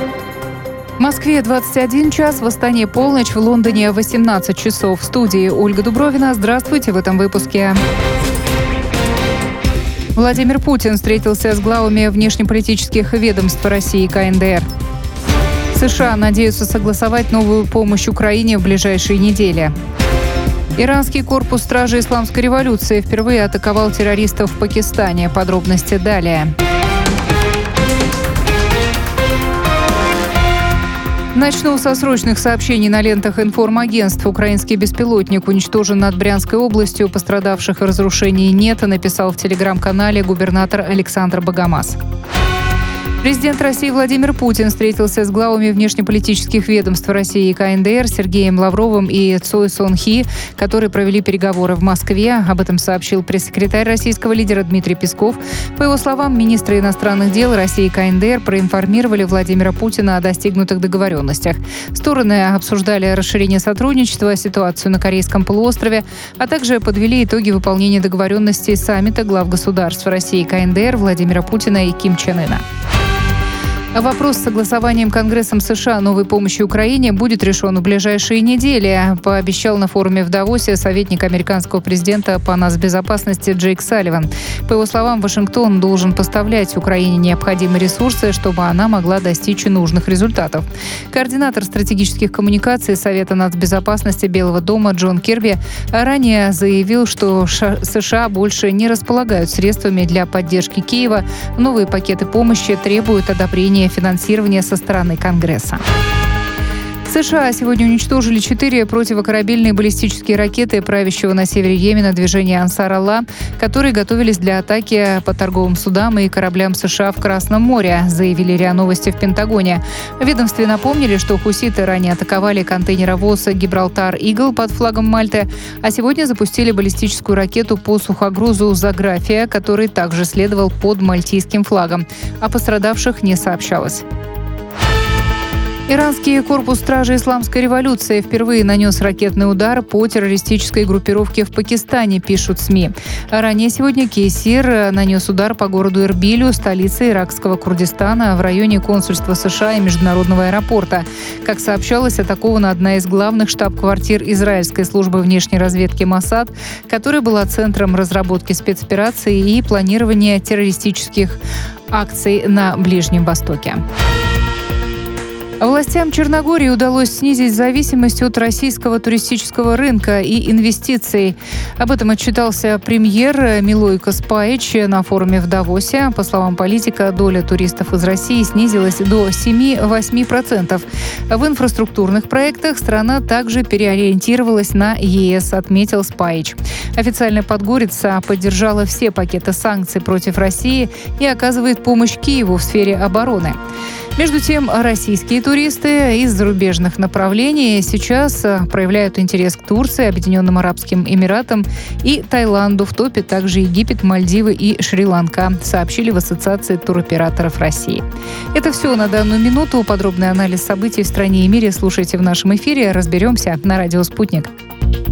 В Москве 21 час, в Астане полночь, в Лондоне 18 часов. В студии Ольга Дубровина. Здравствуйте в этом выпуске. Владимир Путин встретился с главами внешнеполитических ведомств России и КНДР. США надеются согласовать новую помощь Украине в ближайшие недели. Иранский корпус стражи исламской революции впервые атаковал террористов в Пакистане. Подробности далее. Начну со срочных сообщений на лентах информагентств. Украинский беспилотник уничтожен над Брянской областью. Пострадавших и разрушений нет, написал в телеграм-канале губернатор Александр Богомаз. Президент России Владимир Путин встретился с главами внешнеполитических ведомств России и КНДР Сергеем Лавровым и Цой Сон Хи, которые провели переговоры в Москве. Об этом сообщил пресс-секретарь российского лидера Дмитрий Песков. По его словам, министры иностранных дел России и КНДР проинформировали Владимира Путина о достигнутых договоренностях. Стороны обсуждали расширение сотрудничества, ситуацию на Корейском полуострове, а также подвели итоги выполнения договоренностей саммита глав государств России и КНДР Владимира Путина и Ким Чен Ына. Вопрос с согласованием Конгрессом США новой помощи Украине будет решен в ближайшие недели, пообещал на форуме в Давосе советник американского президента по нацбезопасности Джейк Салливан. По его словам, Вашингтон должен поставлять Украине необходимые ресурсы, чтобы она могла достичь нужных результатов. Координатор стратегических коммуникаций Совета нацбезопасности Белого дома Джон Кирби ранее заявил, что США больше не располагают средствами для поддержки Киева. Новые пакеты помощи требуют одобрения финансирования со стороны Конгресса. США сегодня уничтожили 4 противокорабельные баллистические ракеты правящего на севере Йемена движения Ансар-Алла, которые готовились для атаки по торговым судам и кораблям США в Красном море, заявили РИА Новости в Пентагоне. В ведомстве напомнили, что хуситы ранее атаковали контейнеровоз «Гибралтар Игл» под флагом Мальты, а сегодня запустили баллистическую ракету по сухогрузу «Заграфия», который также следовал под мальтийским флагом. О пострадавших не сообщалось. Иранский корпус стражи исламской революции впервые нанес ракетный удар по террористической группировке в Пакистане, пишут СМИ. Ранее сегодня Кейсир нанес удар по городу Эрбилю, столице иракского Курдистана, в районе консульства США и международного аэропорта. Как сообщалось, атакована одна из главных штаб-квартир израильской службы внешней разведки Моссад, которая была центром разработки спецопераций и планирования террористических акций на Ближнем Востоке. Властям Черногории удалось снизить зависимость от российского туристического рынка и инвестиций. Об этом отчитался премьер Милойко Спаич на форуме в Давосе. По словам политика, доля туристов из России снизилась до 7-8%. В инфраструктурных проектах страна также переориентировалась на ЕС, отметил Спаич. Официально Подгорица поддержала все пакеты санкций против России и оказывает помощь Киеву в сфере обороны. Между тем, российские туристы из зарубежных направлений сейчас проявляют интерес к Турции, Объединенным Арабским Эмиратам и Таиланду. В топе также Египет, Мальдивы и Шри-Ланка, сообщили в Ассоциации туроператоров России. Это все на данную минуту. Подробный анализ событий в стране и мире слушайте в нашем эфире. Разберемся на радио «Спутник».